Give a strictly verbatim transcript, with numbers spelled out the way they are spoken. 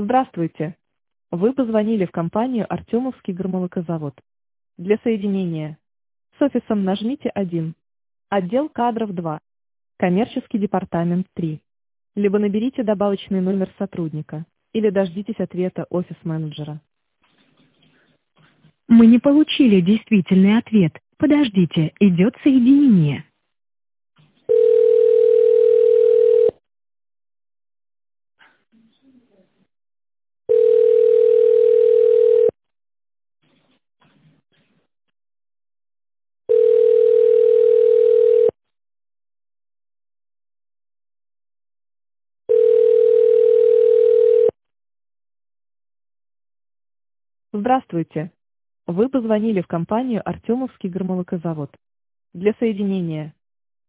Здравствуйте. Вы позвонили в компанию «Артемовский гормолокозавод». Для соединения с офисом нажмите один, отдел кадров два, коммерческий департамент три. Либо наберите добавочный номер сотрудника, или дождитесь ответа офис-менеджера. Мы не получили действительный ответ. Подождите, идет соединение. Здравствуйте. Вы позвонили в компанию «Артемовский гормолокозавод». Для соединения